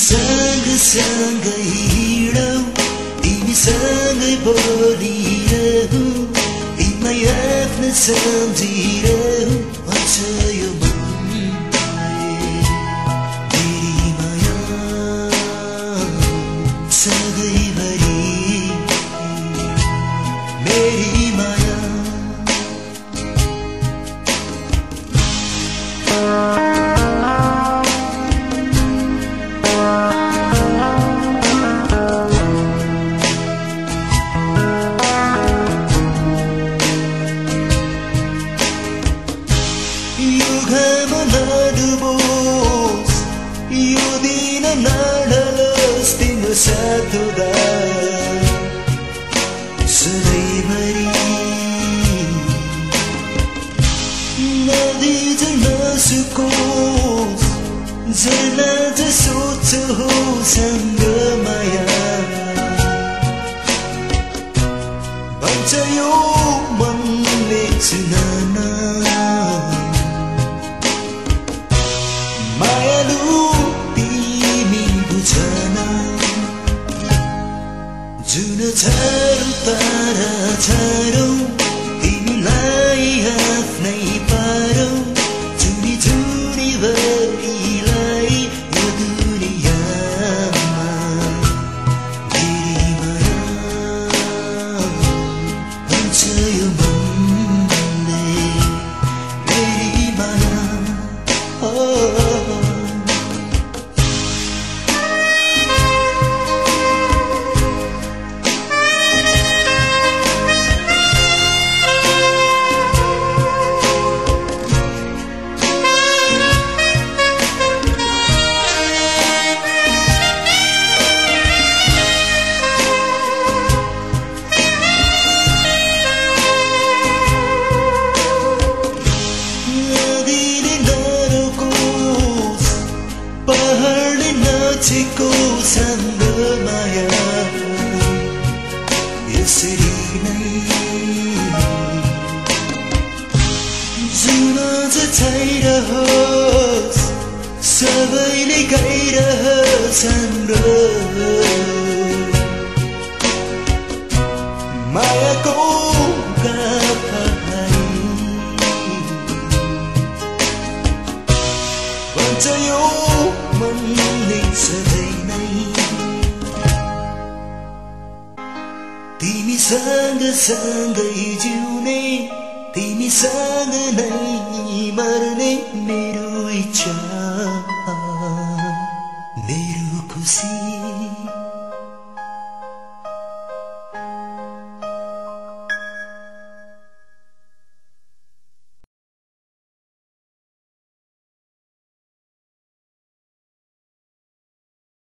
सँगसँगै हिँडौँ, तिमीसँगै बोलिरहँ, तिमीलाई आफ्नो सम्झिरहँ, भन्छ यो मनले। मेरी माया सधैँभरि, मेरी माया। यो दिन नढलोस् तिम्रो साथ हुँदा सधैँभरि। नदी झैँ नसुकोस्, झरना झैँ सोच होसँग माया, भन्छ यो मनले सुनान। मायालु तिमी बुझन, जुन छाडौ तारा छाडौ, तिमीलाई आफ्नै पारौ, झुनी झुनी भरिलाई यो दुनियाँमा। मेरी माया भन्छ यो मनले, मेरी माया। पहाडले नाचेको सँग माया, यसरी नै जुन छाइरहोस्, सबैले गाइरहन्छन् मायाको गाथालाई, भन्छ यो मनले सधैँ नै। तिमीसँग सँगै जिउने, तिमीसँग नै मर्ने मेरो इच्छा, मेरो खुसी।